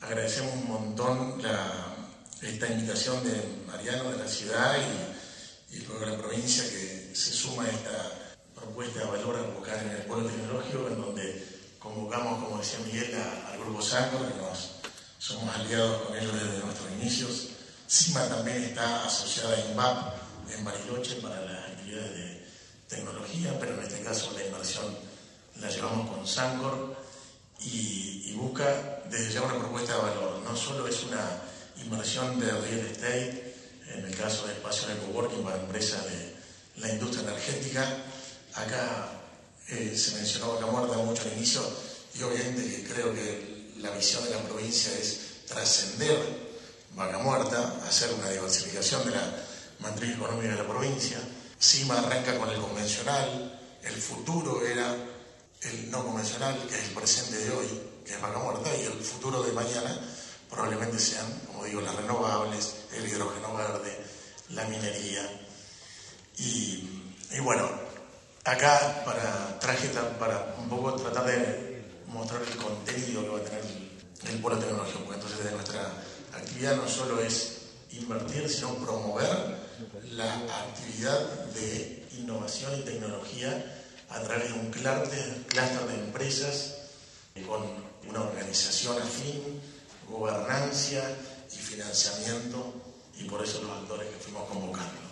agradecemos un montón esta invitación de Mariano, de la ciudad y luego de la provincia, que se suma a esta propuesta de valor a buscar en el polo tecnológico, en donde convocamos, como decía Miguel, al Grupo Sancor, que somos aliados con ellos desde nuestros inicios. CIMA también está asociada a INVAP en Bariloche para las actividades de tecnología, pero en este caso la inversión la llevamos con Sancor y busca desde ya una propuesta de valor. No solo es una inversión de real estate, en el caso de espacios de coworking para empresas de la industria energética. Acá se mencionó Vaca Muerta mucho al inicio, y obviamente que creo que la visión de la provincia es trascender Vaca Muerta, hacer una diversificación de la matriz económica de la provincia. CIMA arranca con el convencional, el futuro era el no convencional, que es el presente de hoy, que es Vaca Muerta, y el futuro de mañana probablemente sean, como digo, las renovables, el hidrógeno verde, la minería. Y bueno, acá traje para un poco tratar de mostrar el contenido que va a tener el polo tecnológico, porque entonces de nuestra actividad no solo es invertir, sino promover la actividad de innovación y tecnología a través de un clúster de empresas con una organización afín, gobernancia y financiamiento, y por eso los actores que fuimos convocando.